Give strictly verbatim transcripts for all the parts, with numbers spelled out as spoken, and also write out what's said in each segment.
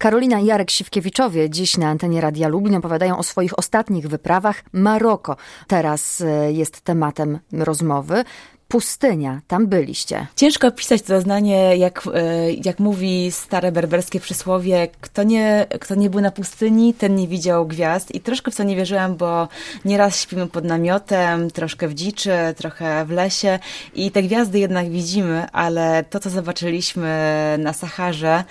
Karolina i Jarek Siwkiewiczowie dziś na antenie Radia Lublin opowiadają o swoich ostatnich wyprawach. Maroko teraz jest tematem rozmowy. Pustynia, tam byliście. Ciężko opisać to doznanie, jak, jak mówi stare berberskie przysłowie, kto nie, kto nie był na pustyni, ten nie widział gwiazd. I troszkę w to nie wierzyłam, bo nieraz śpimy pod namiotem, troszkę w dziczy, trochę w lesie i te gwiazdy jednak widzimy, ale to, co zobaczyliśmy na Saharze,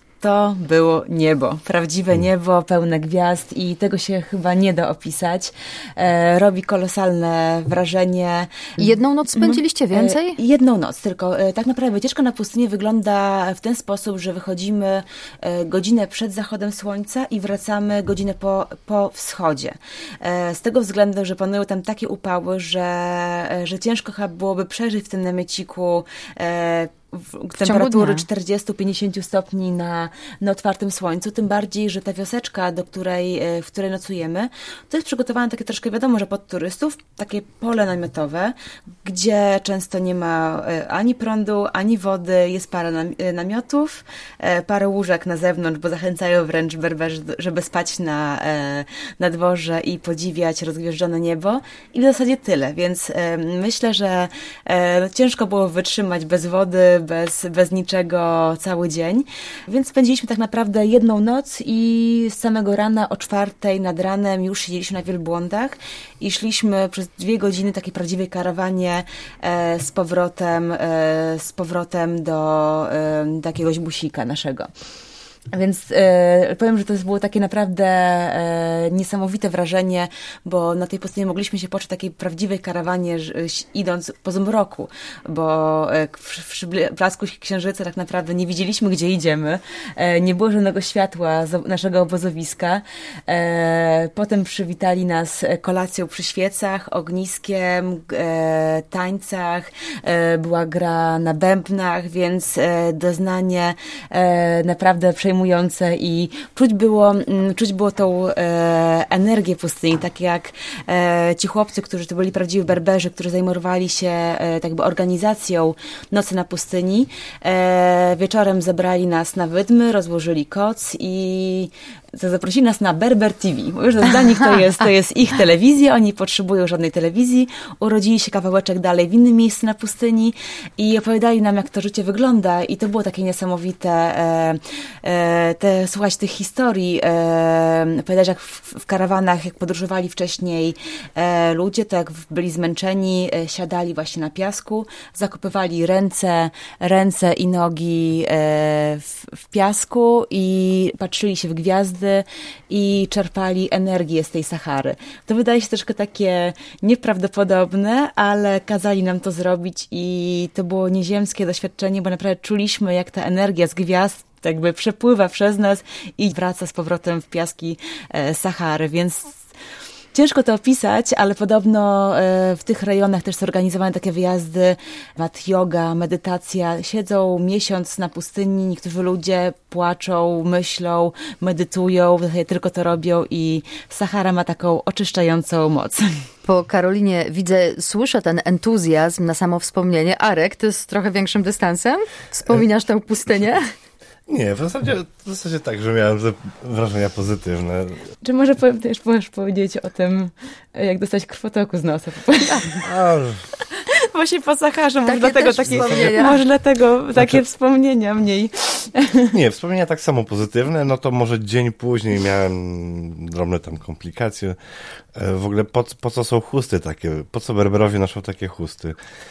to było niebo, prawdziwe niebo, pełne gwiazd i tego się chyba nie da opisać. E, robi kolosalne wrażenie. Jedną noc spędziliście więcej? E, jedną noc, tylko e, tak naprawdę wycieczka na pustynię wygląda w ten sposób, że wychodzimy e, godzinę przed zachodem słońca i wracamy godzinę po, po wschodzie. E, z tego względu, że panują tam takie upały, że, e, że ciężko chyba byłoby przeżyć w tym namieciku e, w temperatury czterdzieści do pięćdziesięciu stopni na, na otwartym słońcu, tym bardziej, że ta wioseczka, do której, w której nocujemy, to jest przygotowane takie troszkę, wiadomo, że pod turystów, takie pole namiotowe, gdzie często nie ma ani prądu, ani wody, jest parę namiotów, parę łóżek na zewnątrz, bo zachęcają wręcz Berberzy, żeby spać na, na dworze i podziwiać rozgwieżdżone niebo i w zasadzie tyle, więc myślę, że ciężko było wytrzymać bez wody, Bez, bez niczego cały dzień. Więc spędziliśmy tak naprawdę jedną noc i z samego rana o czwartej nad ranem już siedzieliśmy na wielbłądach i szliśmy przez dwie godziny takiej prawdziwej karawanie e, z powrotem, e, z powrotem do, e, do jakiegoś busika naszego. Więc e, powiem, że to było takie naprawdę e, niesamowite wrażenie, bo na tej pustyni mogliśmy się poczuć takiej prawdziwej karawanie, że, idąc po zmroku, bo e, w, w blasku księżyca tak naprawdę nie widzieliśmy, gdzie idziemy, e, nie było żadnego światła z naszego obozowiska. E, potem przywitali nas kolacją przy świecach, ogniskiem, e, tańcach, e, była gra na bębnach, więc e, doznanie e, naprawdę przejmujące i czuć było, czuć było tą e, energię pustyni, tak jak e, ci chłopcy, którzy to byli prawdziwi Berberzy, którzy zajmowali się e, tak jakby organizacją Nocy na pustyni. E, wieczorem zabrali nas na wydmy, rozłożyli koc i zaprosili nas na Berber T V. Bo już dla nich to jest, to jest ich telewizja, oni nie potrzebują żadnej telewizji. Urodzili się kawałeczek dalej w innym miejscu na pustyni i opowiadali nam, jak to życie wygląda i to było takie niesamowite e, e, te, słuchać tych historii, e, opowiadać jak w, w karawanach, jak podróżowali wcześniej e, ludzie, to jak byli zmęczeni, e, siadali właśnie na piasku, zakopywali ręce, ręce i nogi e, w, w piasku i patrzyli się w gwiazdy i czerpali energię z tej Sahary. To wydaje się troszkę takie nieprawdopodobne, ale kazali nam to zrobić i to było nieziemskie doświadczenie, bo naprawdę czuliśmy, jak ta energia z gwiazd jakby przepływa przez nas i wraca z powrotem w piaski e, Sahary, więc ciężko to opisać, ale podobno w tych rejonach też są organizowane takie wyjazdy, mat yoga, medytacja. Siedzą miesiąc na pustyni, niektórzy ludzie płaczą, myślą, medytują, tylko to robią i Sahara ma taką oczyszczającą moc. Po Karolinie widzę, słyszę ten entuzjazm na samo wspomnienie. Arek, ty z trochę większym dystansem wspominasz tę pustynię? Nie, w zasadzie, w zasadzie tak, że miałem wrażenia pozytywne. Czy może powiem, też możesz powiedzieć o tym, jak dostać krwotoku z nosa? A, Właśnie po Saharze, może takie dlatego, takie, może dlatego znaczy, takie wspomnienia mniej. Nie, wspomnienia tak samo pozytywne, no to może dzień później miałem drobne tam komplikacje. W ogóle po, po co są chusty takie? Po co Berberowie noszą takie chusty?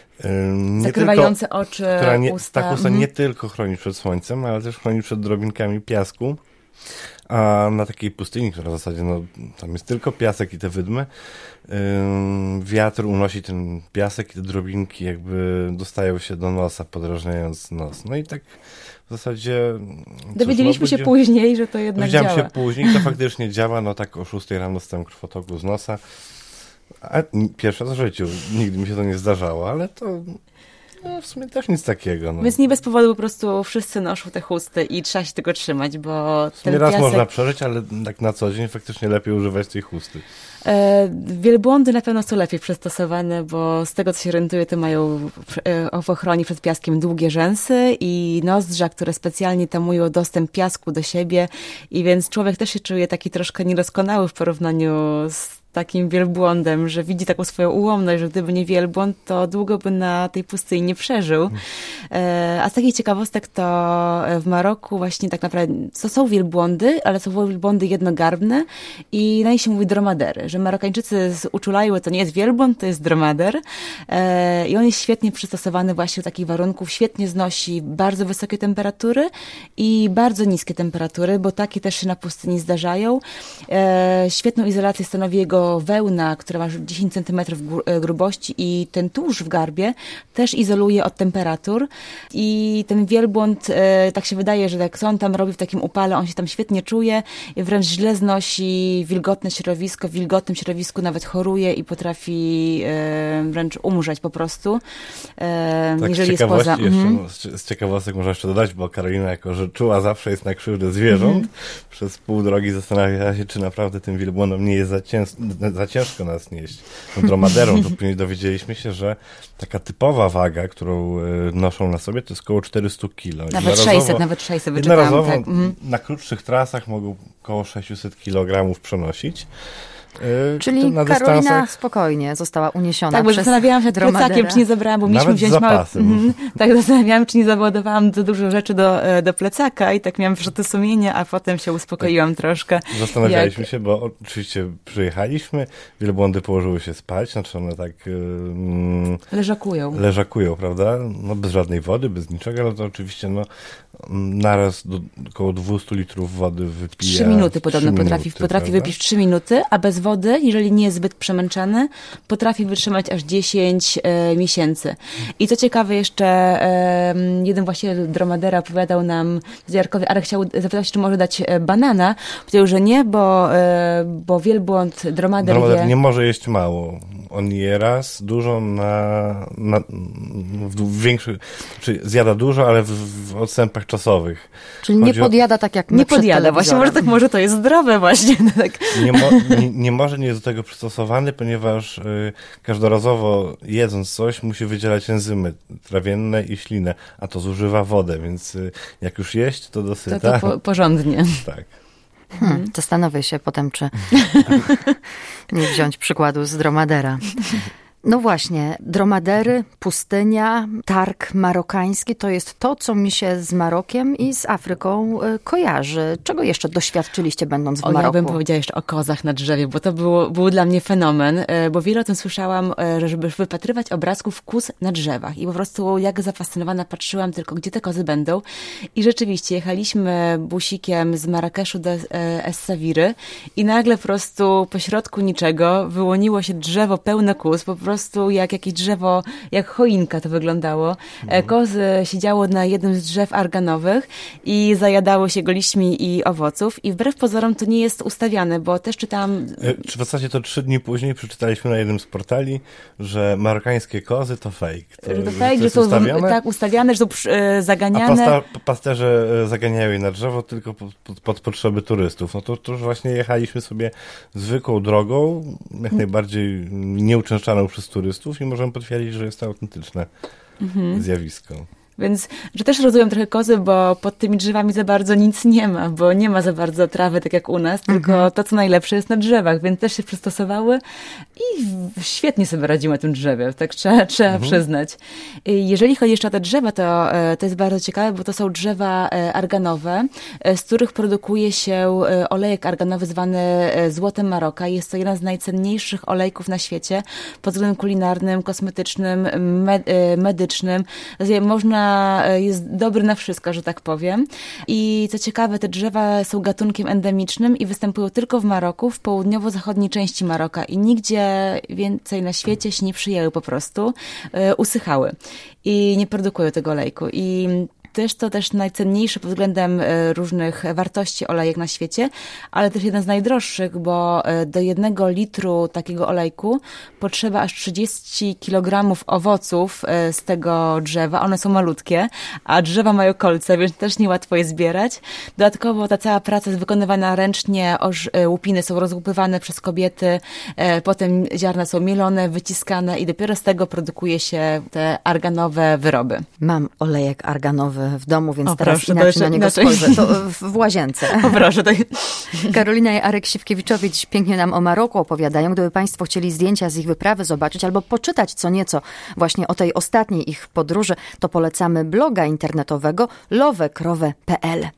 Nie zakrywające tylko, oczy, która nie, usta. Ta chusta mhm. nie tylko chroni przed słońcem, ale też chroni przed drobinkami piasku. A na takiej pustyni, która w zasadzie, no, tam jest tylko piasek i te wydmy, yy, wiatr unosi ten piasek i te drobinki jakby dostają się do nosa, podrażniając nos. No i tak w zasadzie... Dowiedzieliśmy cóż, no, się później, że to jednak działa. Dowiedziałem się później, to faktycznie działa, no tak o szóstej rano dostałem krwotoku z nosa. A pierwszy raz w życiu, nigdy mi się to nie zdarzało, ale to... No, w sumie też nic takiego. No. Więc nie bez powodu po prostu wszyscy noszą te chusty i trzeba się tego trzymać, bo ten Nie raz piasek... można przeżyć, ale tak na co dzień faktycznie lepiej używać tej chusty. E, wielbłądy na pewno są lepiej przystosowane, bo z tego co się orientuję, to mają e, w ochronie przed piaskiem długie rzęsy i nozdrza, które specjalnie tamują dostęp piasku do siebie i więc człowiek też się czuje taki troszkę niedoskonały w porównaniu z takim wielbłądem, że widzi taką swoją ułomność, że gdyby nie wielbłąd, to długo by na tej pustyni nie przeżył. E, a z takich ciekawostek to w Maroku właśnie tak naprawdę to są wielbłądy, ale są wielbłądy jednogarbne i na nich się mówi dromadery, że Marokańczycy uczulają, to nie jest wielbłąd, to jest dromader e, i on jest świetnie przystosowany właśnie do takich warunków, świetnie znosi bardzo wysokie temperatury i bardzo niskie temperatury, bo takie też się na pustyni zdarzają. E, świetną izolację stanowi jego wełna, która ma dziesięć centymetrów grubości i ten tusz w garbie też izoluje od temperatur i ten wielbłąd, e, tak się wydaje, że jak on tam robi w takim upale, on się tam świetnie czuje i wręcz źle znosi wilgotne środowisko, w wilgotnym środowisku nawet choruje i potrafi e, wręcz umrzeć po prostu, e, tak, jeżeli z jest poza... Jeszcze, Mhm. z ciekawostek można jeszcze dodać, bo Karolina jako, że czuła zawsze jest na krzywdę zwierząt, mhm. przez pół drogi zastanawiała się, czy naprawdę tym wielbłądom nie jest za, cięż, za ciężko nas nieść. No, dromaderom to później dowiedzieliśmy się, że taka typowa waga, którą y, noszą na sobie, to jest około czterysta kilo. Nawet sześćset, nawet sześćset wyczytałam. Jednorazowo Tak. Mhm. na krótszych trasach mogą około sześćset kilogramów przenosić. Yy, Czyli na Karolina dystansach... spokojnie została uniesiona Tak, bo przez zastanawiałam się nad plecakiem, czy nie zabrałam, bo mieliśmy Nawet wziąć z zapasem. mały... Tak, zastanawiałam, czy nie załadowałam za dużo rzeczy do, do plecaka i tak miałam wyrzuty sumienia, a potem się uspokoiłam tak. troszkę. Zastanawialiśmy jak... się, bo oczywiście przyjechaliśmy, wielbłądy położyły się spać, znaczy one tak... Yy, leżakują. Leżakują, prawda? No bez żadnej wody, bez niczego, ale to oczywiście no naraz do około dwieście litrów wody wypija. Trzy minuty podobno trzy potrafi, minuty, potrafi wypić w trzy minuty, a bez wody, jeżeli nie jest zbyt przemęczany, potrafi wytrzymać aż dziesięć e, miesięcy. I co ciekawe jeszcze, e, jeden właściciel dromadera opowiadał nam, Jarkowi, ale chciał zapytać, czy może dać banana. Powiedział, że nie, bo, e, bo wielbłąd dromader, dromader je... nie może jeść mało. On je raz dużo na, na w większych, czy zjada dużo, ale w, w odstępach czasowych. Czyli nie podjada tak jak my Nie podjada, właśnie, może, tak, może to jest zdrowe właśnie. Tak. Nie, mo, nie, nie może, nie jest do tego przystosowany, ponieważ y, każdorazowo jedząc coś musi wydzielać enzymy trawienne i ślinę, a to zużywa wodę, więc y, jak już jeść, to dosyć. To, to po, porządnie. Tak. Hmm, zastanowię się potem, czy nie wziąć przykładu z dromadera. No właśnie, dromadery, pustynia, targ marokański to jest to, co mi się z Marokiem i z Afryką y, kojarzy. Czego jeszcze doświadczyliście, będąc w o, Maroku? Ja bym powiedziała jeszcze o kozach na drzewie, bo to było, był dla mnie fenomen, bo wiele o tym słyszałam, żeby wypatrywać obrazków kóz na drzewach i po prostu jak zafascynowana patrzyłam tylko, gdzie te kozy będą i rzeczywiście jechaliśmy busikiem z Marrakeszu do Essawiry i nagle po prostu po środku niczego wyłoniło się drzewo pełne kóz, po prostu jak jakieś drzewo, jak choinka to wyglądało. Mhm. Kozy siedziało na jednym z drzew arganowych i zajadały się go liśćmi i owoców i wbrew pozorom to nie jest ustawiane, bo też czytałam... W zasadzie to trzy dni później przeczytaliśmy na jednym z portali, że marokańskie kozy to fake. To, że to że fake, to że są ustawione, tak ustawiane, że są e, zaganiane. A pasta, pasterze zaganiają je na drzewo tylko pod, pod, pod potrzeby turystów. No to, to już właśnie jechaliśmy sobie zwykłą drogą, jak najbardziej nieuczęszczaną przez turystów i możemy potwierdzić, że jest to autentyczne mhm. zjawisko. Więc, że też rozumiem trochę kozy, bo pod tymi drzewami za bardzo nic nie ma, bo nie ma za bardzo trawy, tak jak u nas, tylko mhm. to, co najlepsze jest na drzewach, więc też się przystosowały i świetnie sobie radziły na tym drzewie, tak trzeba, trzeba mhm. przyznać. Jeżeli chodzi jeszcze o te drzewa, to, to jest bardzo ciekawe, bo to są drzewa arganowe, z których produkuje się olejek arganowy zwany złotem Maroka. Jest to jeden z najcenniejszych olejków na świecie pod względem kulinarnym, kosmetycznym, medycznym. Można jest dobry na wszystko, że tak powiem. I co ciekawe, te drzewa są gatunkiem endemicznym i występują tylko w Maroku, w południowo-zachodniej części Maroka i nigdzie więcej na świecie się nie przyjęły po prostu. Usychały i nie produkują tego olejku. I to jest to też najcenniejszy pod względem różnych wartości olejek na świecie, ale też jeden z najdroższych, bo do jednego litru takiego olejku potrzeba aż trzydzieści kilogramów owoców z tego drzewa. One są malutkie, a drzewa mają kolce, więc też niełatwo je zbierać. Dodatkowo ta cała praca jest wykonywana ręcznie, łupiny są rozłupywane przez kobiety, potem ziarna są mielone, wyciskane i dopiero z tego produkuje się te arganowe wyroby. Mam olejek arganowy w domu, więc o, teraz proszę, inaczej na niego inaczej. spojrzę. To w, w łazience. O, proszę. To... Karolina i Arek Siwkiewiczowie dziś pięknie nam o Maroku opowiadają. Gdyby Państwo chcieli zdjęcia z ich wyprawy zobaczyć albo poczytać co nieco właśnie o tej ostatniej ich podróży, to polecamy bloga internetowego love krowe kropka p l.